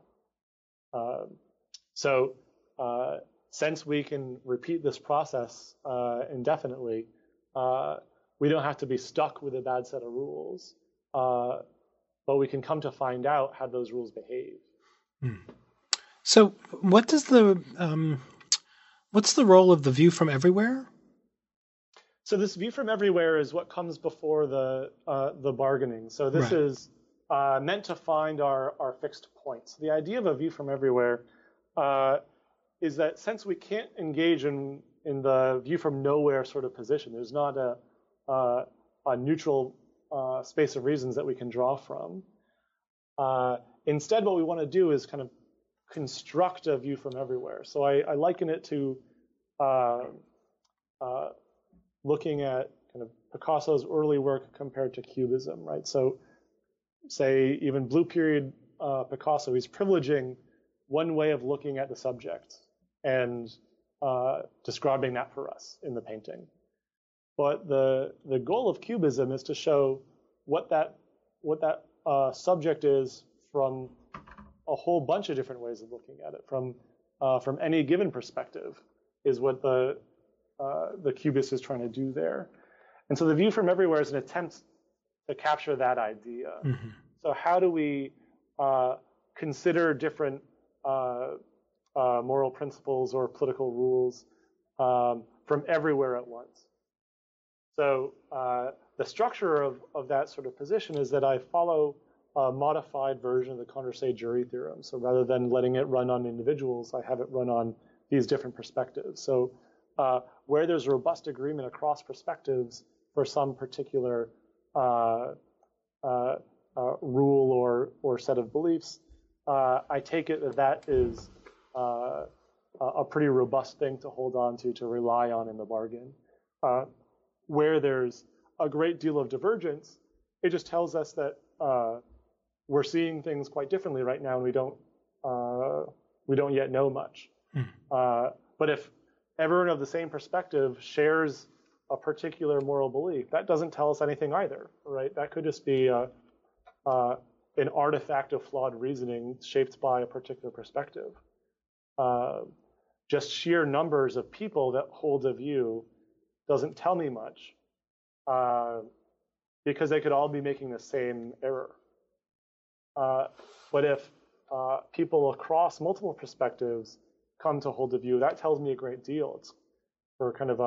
Speaker 2: So since we can repeat this process indefinitely, we don't have to be stuck with a bad set of rules. But we can come to find out how those rules behave.
Speaker 1: So, what's the role of the view from everywhere?
Speaker 2: So this view from everywhere is what comes before the bargaining. So this is meant to find our fixed points. The idea of a view from everywhere is that since we can't engage in the view from nowhere sort of position, there's not a neutral space of reasons that we can draw from. Instead, what we want to do is kind of construct a view from everywhere. So I liken it to looking at kind of Picasso's early work compared to Cubism, right? So say even Blue Period Picasso, he's privileging one way of looking at the subject and describing that for us in the painting. But the goal of Cubism is to show what that subject is from a whole bunch of different ways of looking at it. From any given perspective is what the Cubist is trying to do there. And so the view from everywhere is an attempt to capture that idea. Mm-hmm. So how do we consider different moral principles or political rules from everywhere at once? So the structure of that sort of position is that I follow a modified version of the Condorcet jury theorem. So rather than letting it run on individuals, I have it run on these different perspectives. So where there's robust agreement across perspectives for some particular rule or set of beliefs, I take it that is a pretty robust thing to hold on to rely on in the bargain. where there's a great deal of divergence, it just tells us that we're seeing things quite differently right now, and we don't yet know much. But if everyone of the same perspective shares a particular moral belief, that doesn't tell us anything either, right? That could just be an artifact of flawed reasoning shaped by a particular perspective. Just sheer numbers of people that hold a view doesn't tell me much, because they could all be making the same error. But if people across multiple perspectives come to hold a view, that tells me a great deal. It's for kind of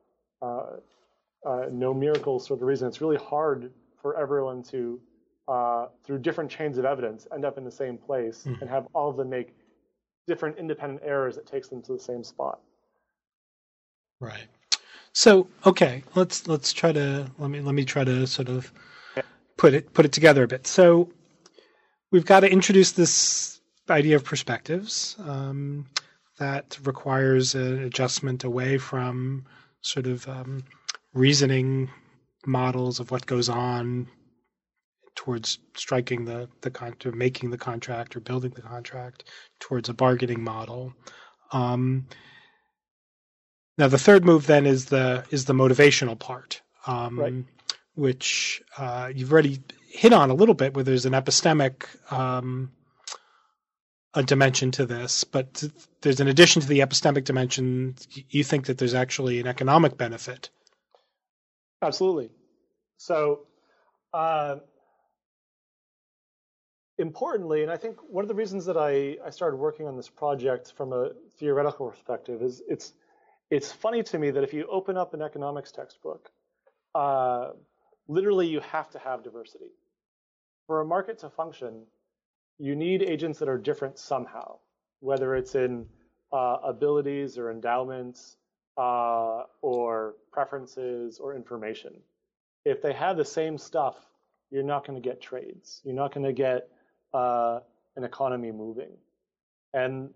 Speaker 2: a no miracle sort of reason. It's really hard for everyone to, through different chains of evidence, end up in the same place and have all of them make different independent errors that takes them to the same spot.
Speaker 1: Right. So, okay, let's try to let me try to sort of put it together a bit. So, we've got to introduce this idea of perspectives that requires an adjustment away from sort of reasoning models of what goes on towards striking to making the contract or building the contract, towards a bargaining model. Now, the third move then is the motivational part,
Speaker 2: Right.
Speaker 1: which you've already hit on a little bit, where there's an epistemic a dimension to this, but there's an addition to the epistemic dimension. You think that there's actually an economic benefit.
Speaker 2: Absolutely. So, importantly, and I think one of the reasons that I started working on this project from a theoretical perspective is it's funny to me that if you open up an economics textbook, literally you have to have diversity. For a market to function, you need agents that are different somehow, whether it's in abilities or endowments or preferences or information. If they have the same stuff, you're not going to get trades. You're not going to get an economy moving. And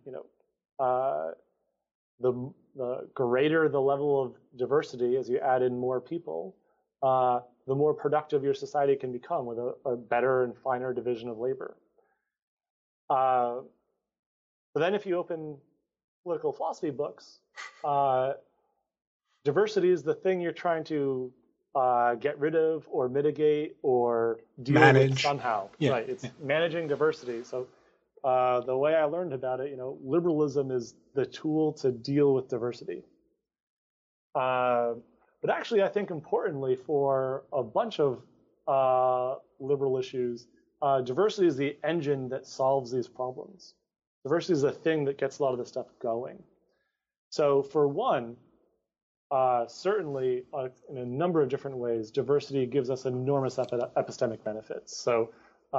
Speaker 2: the greater the level of diversity as you add in more people, the more productive your society can become with a better and finer division of labor. But then if you open political philosophy books, diversity is the thing you're trying to get rid of or mitigate or deal with somehow.
Speaker 1: Yeah.
Speaker 2: Right. It's managing diversity. So the way I learned about it, liberalism is the tool to deal with diversity. But actually, I think importantly for a bunch of liberal issues, diversity is the engine that solves these problems. Diversity is the thing that gets a lot of this stuff going. So for one, certainly in a number of different ways, diversity gives us enormous epistemic benefits. So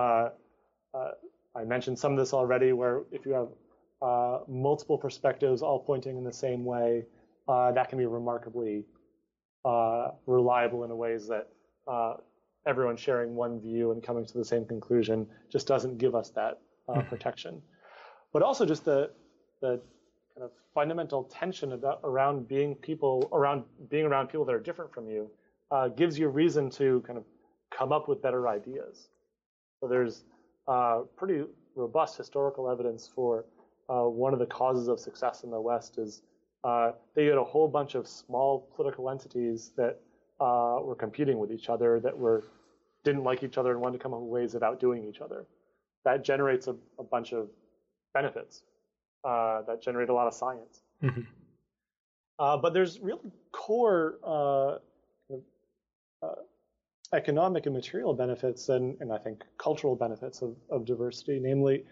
Speaker 2: I mentioned some of this already, where if you have multiple perspectives all pointing in the same way, that can be remarkably reliable in ways that everyone sharing one view and coming to the same conclusion just doesn't give us that protection. But also just the kind of fundamental tension around being around people that are different from you gives you reason to kind of come up with better ideas. So there's pretty robust historical evidence for one of the causes of success in the West is they had a whole bunch of small political entities that were competing with each other, that didn't like each other and wanted to come up with ways of outdoing each other. That generates a bunch of benefits that generate a lot of science.
Speaker 1: Mm-hmm.
Speaker 2: But there's real core economic and material benefits and I think cultural benefits of diversity. Namely,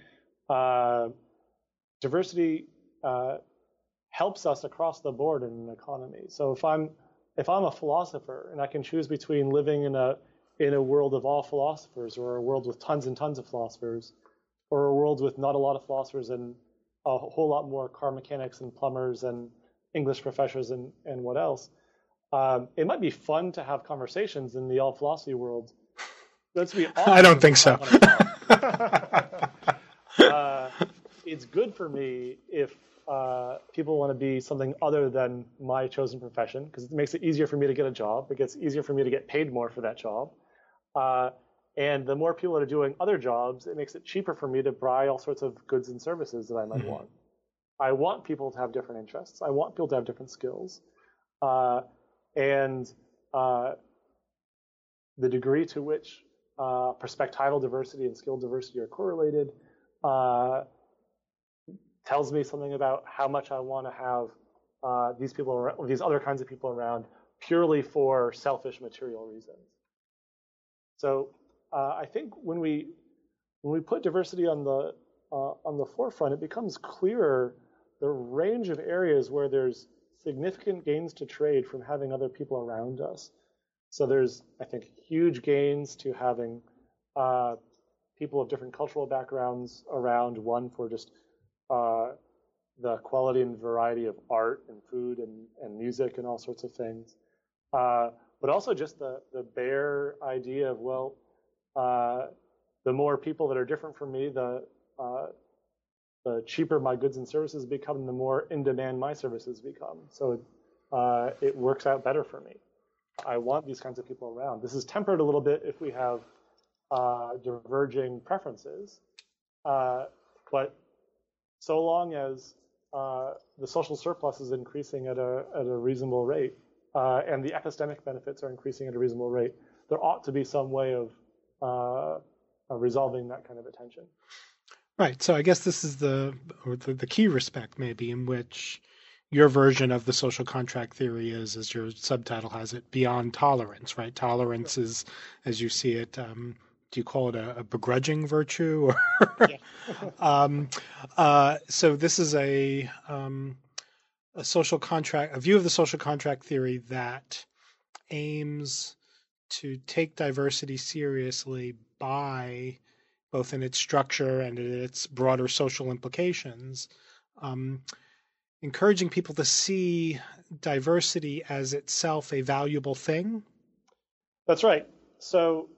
Speaker 2: diversity helps us across the board in an economy. So if I'm a philosopher and I can choose between living in a world of all philosophers, or a world with tons and tons of philosophers, or a world with not a lot of philosophers and a whole lot more car mechanics and plumbers and English professors and what else, it might be fun to have conversations in the all philosophy world. That's be awesome.
Speaker 1: I don't think so.
Speaker 2: It's good for me if people want to be something other than my chosen profession because it makes it easier for me to get a job. It gets easier for me to get paid more for that job. And the more people that are doing other jobs, it makes it cheaper for me to buy all sorts of goods and services that I might want. I want people to have different interests. I want people to have different skills. And the degree to which perspectival diversity and skill diversity are correlated tells me something about how much I want to have these people around, these other kinds of people around purely for selfish material reasons. So I think when we put diversity on the forefront, it becomes clearer the range of areas where there's significant gains to trade from having other people around us. So there's, I think, huge gains to having people of different cultural backgrounds around, one for just the quality and variety of art and food and music and all sorts of things. But also just the bare idea of, well, the more people that are different from me, the cheaper my goods and services become, the more in demand my services become. So it works out better for me. I want these kinds of people around. This is tempered a little bit if we have diverging preferences, but so long as the social surplus is increasing at a reasonable rate and the epistemic benefits are increasing at a reasonable rate, there ought to be some way of resolving that kind of attention.
Speaker 1: Right. So I guess this is the key respect maybe in which your version of the social contract theory is, as your subtitle has it, beyond tolerance, right? Tolerance is, as you see it, do you call it a begrudging virtue? Or so this is a social contract, a view of the social contract theory that aims to take diversity seriously by both in its structure and in its broader social implications, encouraging people to see diversity as itself a valuable thing?
Speaker 2: That's right. So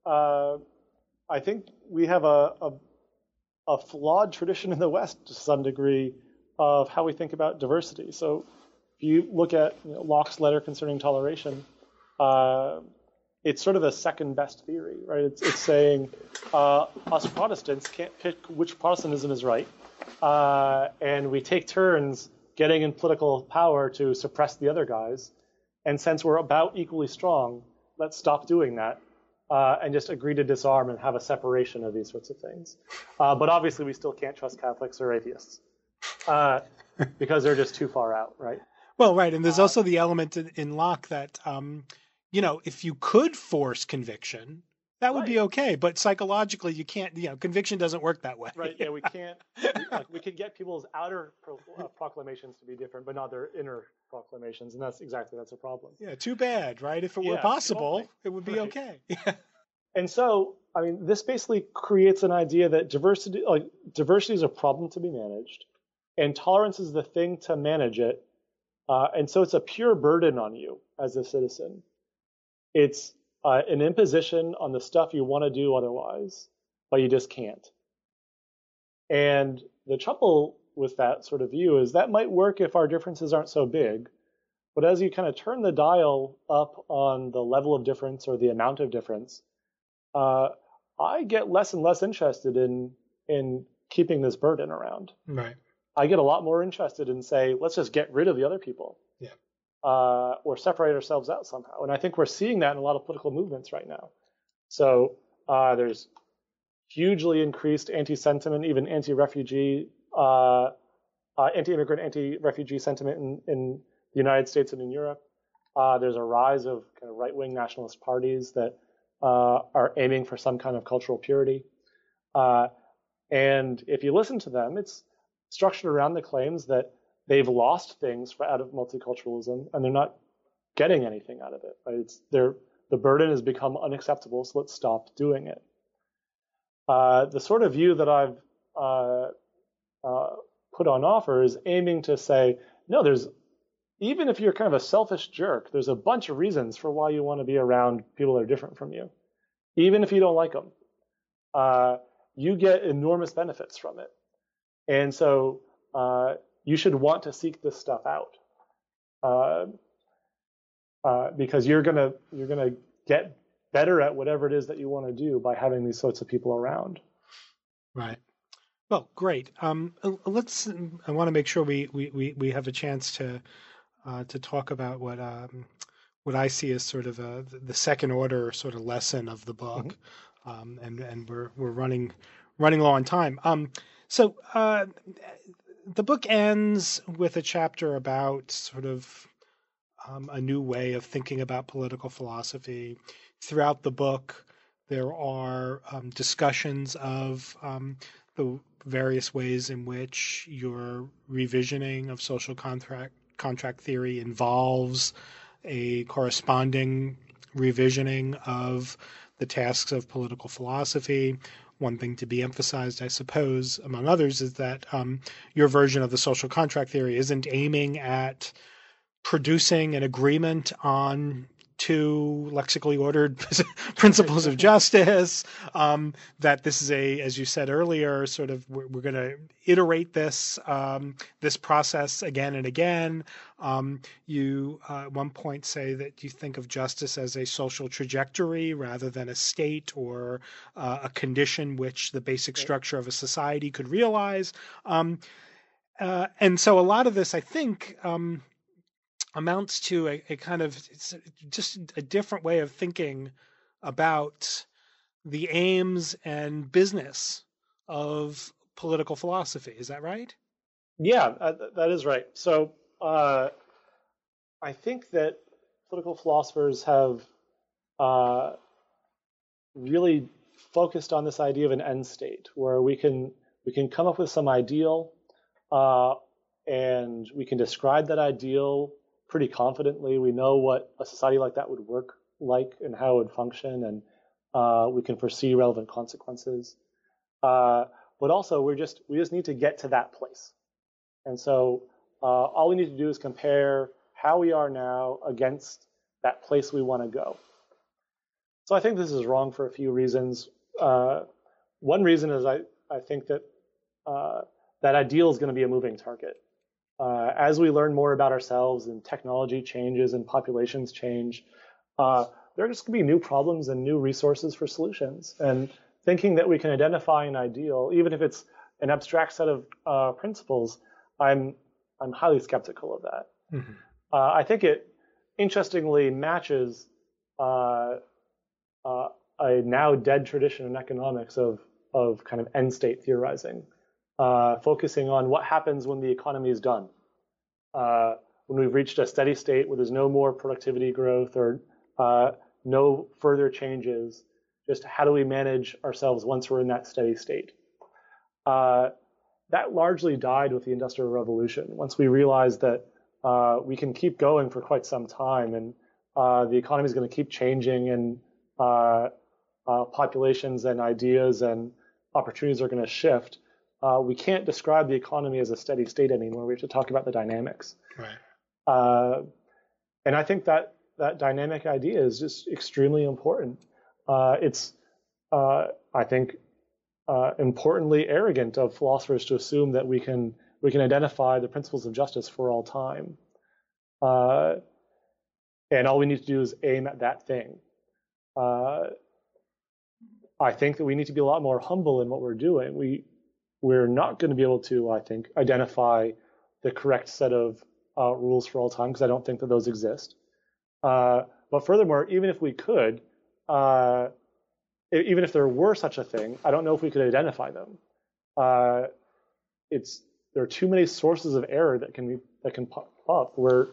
Speaker 2: I think we have a flawed tradition in the West to some degree of how we think about diversity. So if you look at Locke's letter concerning toleration, it's sort of a second best theory, right? It's saying us Protestants can't pick which Protestantism is right. And we take turns getting in political power to suppress the other guys. And since we're about equally strong, let's stop doing that and just agree to disarm and have a separation of these sorts of things. But obviously, we still can't trust Catholics or atheists because they're just too far out, right?
Speaker 1: Well, right. And there's also the element in Locke that, if you could force conviction, that would be okay. But psychologically, you can't, conviction doesn't work that way.
Speaker 2: Right. Yeah, we can't. We could get people's outer proclamations to be different, but not their inner proclamations. And that's a problem.
Speaker 1: Yeah, too bad, right? If it were possible, it would be okay.
Speaker 2: And so, I mean, this basically creates an idea that diversity is a problem to be managed, and tolerance is the thing to manage it. And so it's a pure burden on you as a citizen. It's an imposition on the stuff you want to do otherwise, but you just can't. And the trouble with that sort of view is that might work if our differences aren't so big. But as you kind of turn the dial up on the level of difference or the amount of difference, I get less and less interested in keeping this burden around.
Speaker 1: Right.
Speaker 2: I get a lot more interested in, say, let's just get rid of the other people.
Speaker 1: Yeah.
Speaker 2: Or separate ourselves out somehow. And I think we're seeing that in a lot of political movements right now. So there's hugely increased anti-sentiment, even anti-refugee, anti-immigrant, anti-refugee sentiment in the United States and in Europe. There's a rise of kind of right-wing nationalist parties that are aiming for some kind of cultural purity. And if you listen to them, it's structured around the claims that they've lost things out of multiculturalism, and they're not getting anything out of it. Right? The burden has become unacceptable, so let's stop doing it. The sort of view that I've put on offer is aiming to say, no, even if you're kind of a selfish jerk, there's a bunch of reasons for why you want to be around people that are different from you. Even if you don't like them, you get enormous benefits from it. And so you should want to seek this stuff out, because you're gonna get better at whatever it is that you want to do by having these sorts of people around.
Speaker 1: Right. Well, great. Let's. I want to make sure we have a chance to talk about what I see as sort of the second order sort of lesson of the book, and we're running low on time. So the book ends with a chapter about sort of a new way of thinking about political philosophy. Throughout the book, there are discussions of the various ways in which your revisioning of social contract theory involves a corresponding revisioning of the tasks of political philosophy. One thing to be emphasized, I suppose, among others, is that your version of the social contract theory isn't aiming at producing an agreement on two lexically ordered principles of justice, that this is as you said earlier, sort of we're going to iterate this process again and again. You at one point say that you think of justice as a social trajectory rather than a state or a condition which the basic structure of a society could realize. And so a lot of this, I think, amounts to a kind of just a different way of thinking about the aims and business of political philosophy. Is that right?
Speaker 2: Yeah, that is right. So I think that political philosophers have really focused on this idea of an end state where we can come up with some ideal, and we can describe that ideal pretty confidently. We know what a society like that would work like and how it would function, and we can foresee relevant consequences. But also, we just need to get to that place. And so all we need to do is compare how we are now against that place we want to go. So I think this is wrong for a few reasons. One reason is I think that that ideal is going to be a moving target. As we learn more about ourselves and technology changes and populations change, there are just going to be new problems and new resources for solutions. And thinking that we can identify an ideal, even if it's an abstract set of principles, I'm highly skeptical of that. Mm-hmm. I think it interestingly matches a now dead tradition in economics of kind of end state theorizing. Focusing on what happens when the economy is done. When we've reached a steady state where there's no more productivity growth or no further changes, just how do we manage ourselves once we're in that steady state? That largely died with the Industrial Revolution. Once we realized that we can keep going for quite some time and the economy is going to keep changing and populations and ideas and opportunities are going to shift, we can't describe the economy as a steady state anymore. We have to talk about the dynamics. Right. And I think that dynamic idea is just extremely important. It's, I think, importantly arrogant of philosophers to assume that we can identify the principles of justice for all time. And all we need to do is aim at that thing. I think that we need to be a lot more humble in what we're doing. We're not going to be able to, I think, identify the correct set of rules for all time because I don't think that those exist. But furthermore, even if we could, even if there were such a thing, I don't know if we could identify them. There are too many sources of error that can pop up. We're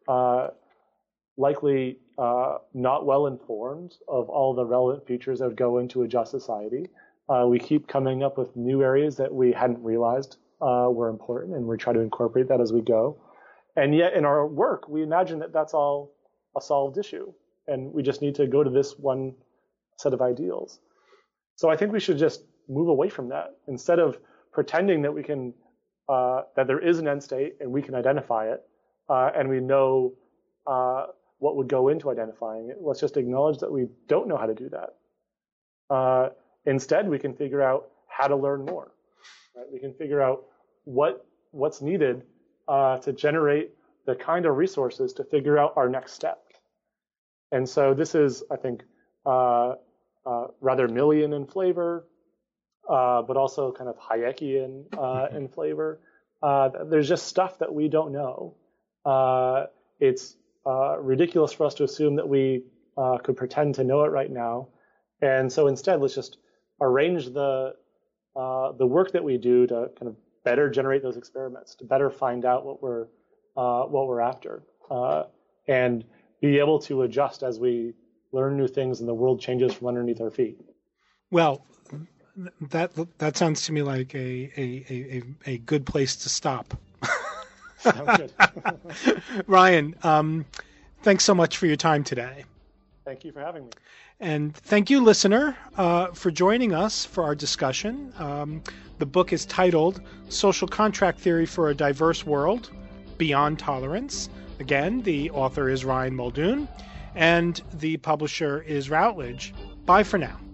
Speaker 2: likely not well informed of all the relevant features that would go into a just society. We keep coming up with new areas that we hadn't realized were important, and we try to incorporate that as we go. And yet in our work, we imagine that that's all a solved issue, and we just need to go to this one set of ideals. So I think we should just move away from that. Instead of pretending that we can, that there is an end state and we can identify it, and we know what would go into identifying it, let's just acknowledge that we don't know how to do that. Instead, we can figure out how to learn more. Right? We can figure out what's needed to generate the kind of resources to figure out our next step. And so this is, I think, rather Millian in flavor, but also kind of Hayekian in flavor. There's just stuff that we don't know. It's ridiculous for us to assume that we could pretend to know it right now. And so instead, let's just arrange the work that we do to kind of better generate those experiments, to better find out what we're after, and be able to adjust as we learn new things and the world changes from underneath our feet.
Speaker 1: Well, that sounds to me like a good place to stop.
Speaker 2: Sounds good.
Speaker 1: Ryan, thanks so much for your time today.
Speaker 2: Thank you for having me.
Speaker 1: And thank you, listener, for joining us for our discussion. The book is titled Social Contract Theory for a Diverse World, Beyond Tolerance. Again, the author is Ryan Muldoon, and the publisher is Routledge. Bye for now.